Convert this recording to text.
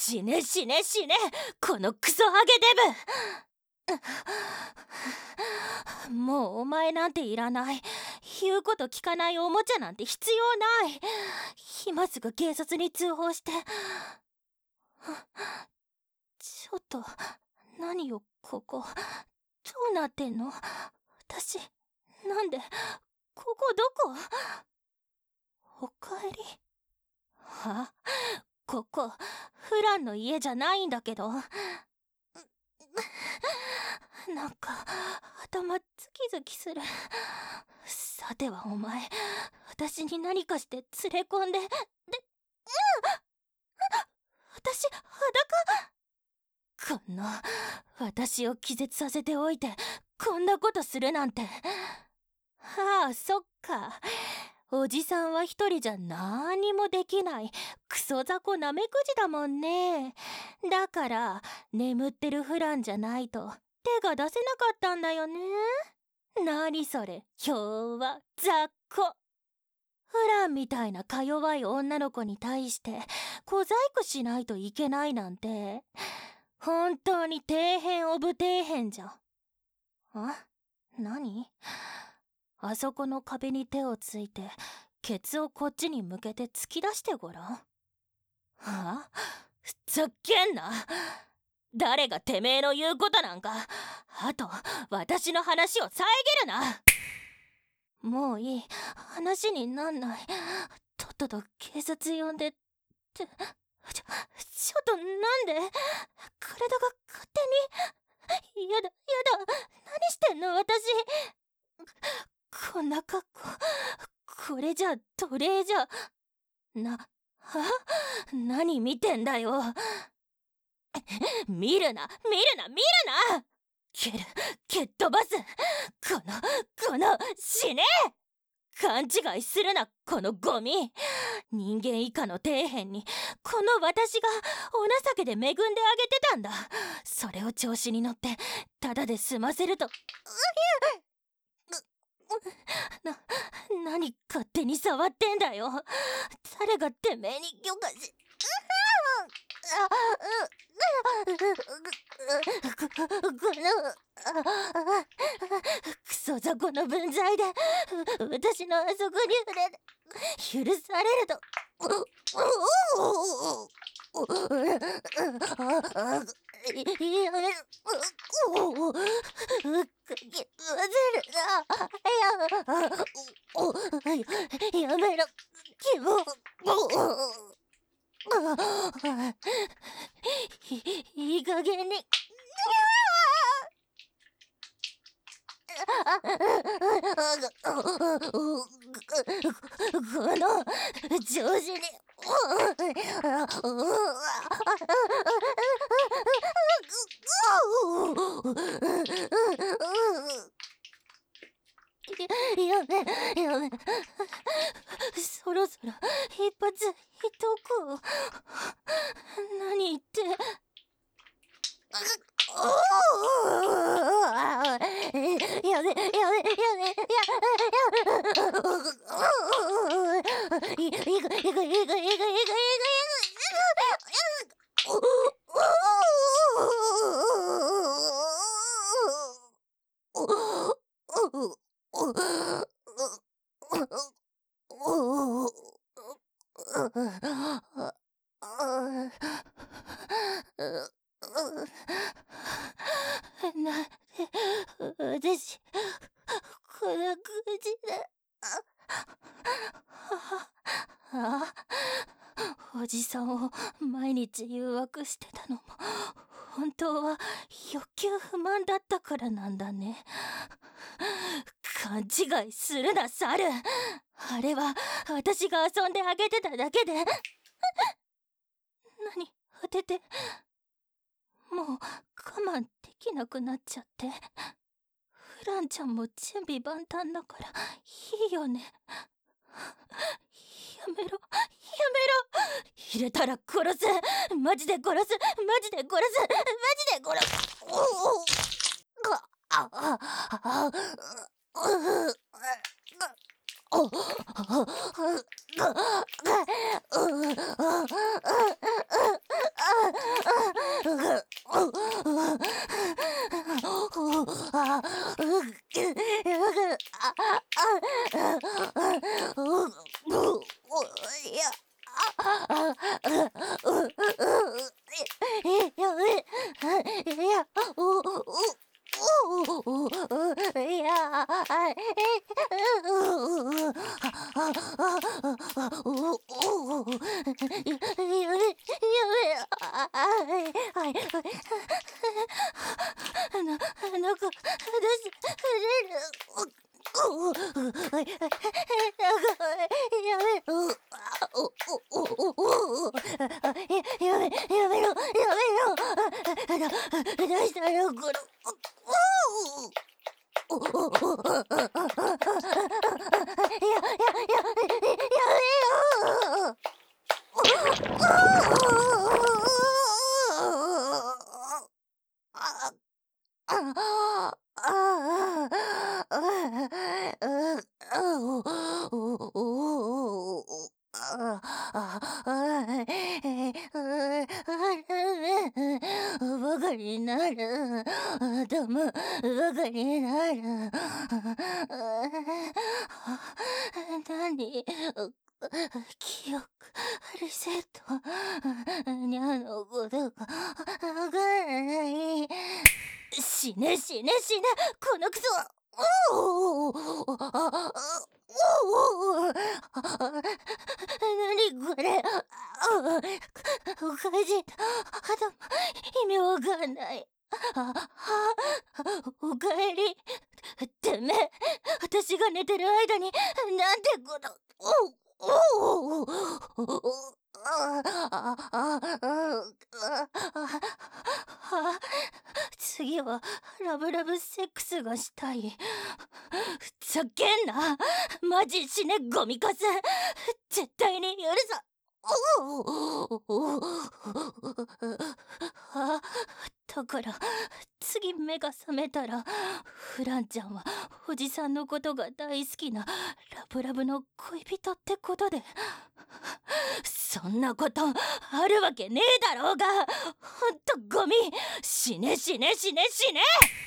死ね死ね死ね、このクソハゲデブ。もうお前なんていらない。言うこと聞かないおもちゃなんて必要ない。今すぐ警察に通報して。ちょっと何よここ、どうなってんの？私なんでここどこ？おかえり。は？ここフランの家じゃないんだけど。なんか頭ズキズキする。さてはお前、私に何かして連れ込んで、私裸？こんな私を気絶させておいてこんなことするなんて。はあ、そっか。おじさんは一人じゃ何もできないクソ雑魚なめくじだもんね。だから眠ってるフランじゃないと手が出せなかったんだよね。何それ、今日は雑魚。フランみたいなか弱い女の子に対して小細工しないといけないなんて、本当に底辺オブ底辺じゃん。何？あそこの壁に手をついてケツをこっちに向けて突き出してごらん。ふざけんな。誰がてめえの言うことなんか。あと私の話を遮るな。もういい、話になんない。とっとと警察呼んでって。ちょっとなんで？体が勝手に。やだ何してんの私。こんな格好、これじゃ奴隷じゃ。何見てんだよ。見るな蹴っ飛ばす。この死ね。勘違いするな、このゴミ。人間以下の底辺にこの私がお情けで恵んであげてたんだ。それを調子に乗ってただで済ませると。何勝手に触ってんだよ。誰がてめえに許可し。クソ雑魚の分際で私のあそこに許されると。やめろ。やめろ。いい加減に。この調子に。やめ。そろそろ一発いとこう。何言って。やめ。私こんな感じで。おじさんを毎日誘惑してたのも本当は欲求不満だったからなんだね。勘違いするな、猿。あれは私が遊んであげてただけで。何当てて。もう我慢できなくなっちゃって。フランちゃんも準備万端だからいいよね。やめろ。入れたら殺す。マジで殺す。 なんかやめろ。やめろ。出したらこれ。バカになる。頭バカになる。何？記憶リセット。にゃのことがわからない。死ねこのクソ。何これ。おかしい。意味わかんない。おかえり。てめえ、私が寝てる間になんてこと。次はラブラブセックスがしたい。ふざけんな。マジ死ねゴミカス。絶対に許さ。だから次目が覚めたらフランちゃんはおじさんのことが大好きなラブラブの恋人ってことで。そんなことあるわけねえだろうが。ほんとゴミ。死ね